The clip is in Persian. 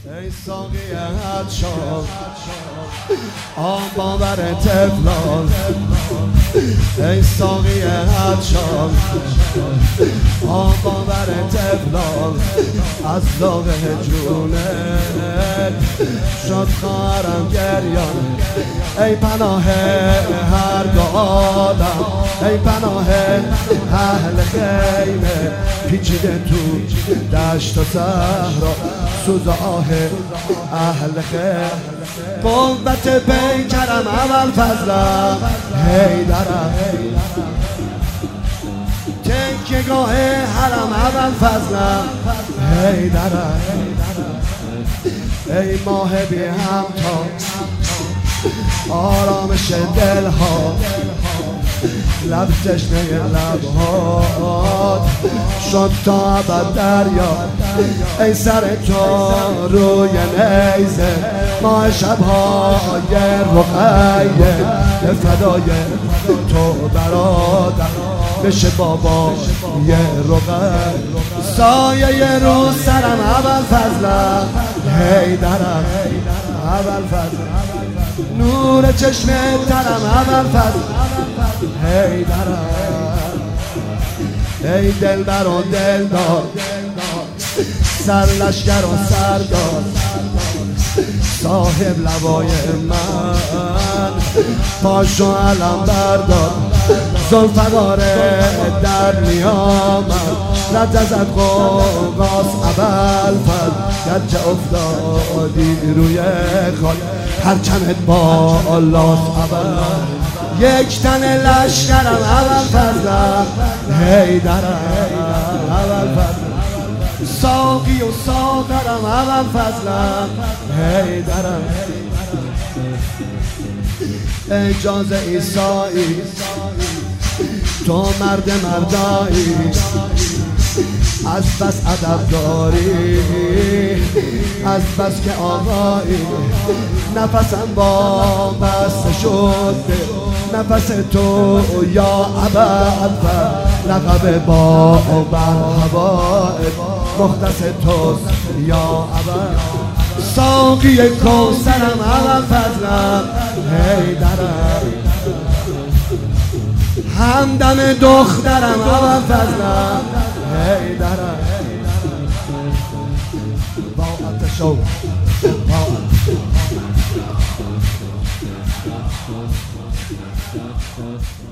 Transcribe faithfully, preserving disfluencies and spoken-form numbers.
ای ساقی عطشان آن باور تفلان، ای ساقی عطشان آن باور تفلان، از داغ جونت شد خواهرم گریان. ای پناه هر دو آدم، ای پناه اهل خیمه پیچیده تو دشت و صحرا، سوز آه اهل خیر. قوت پیکرم اول فضلم حیدرم، تکیه گاه حرم اول فضلم حیدرم. ای ماه بی همتا آرامش دلها، لب تشنه لبهات شد تا ابد دریا. ای سر تو روی نیزه ماه شبهای رقیه، به فدای تو برادر بشه بابا یه رقیه. سایه رو سرم اول فضلم حیدرم، اول فضلم نور چشم ترم اول فضلم حیدرم. ای دلبر و دلدار سر لشکر و سردار، صاحب لوای من پاشو علم بردار. زلفقار در نیامد رد ازد قوقاس اول فضل، گرچه افتادی روی خاک هرچمت با الله اول. یک تن لشکرم اول فضلم حیدرم، اول فضلم ساقی و ساغرم اول فضلم حیدرم. اجاز عیسایی تو مرد مردایی، از بس ادب داری از بس که آقایی. نفسم با بس شد نفس تو یا ابوالفضل، لقب با بر هوایت مختص توست یا ابوالفضل. ساقی کوثرم اول فضلم حیدرم، همدم دخترم اول فضلم حیدرم. با آتش و با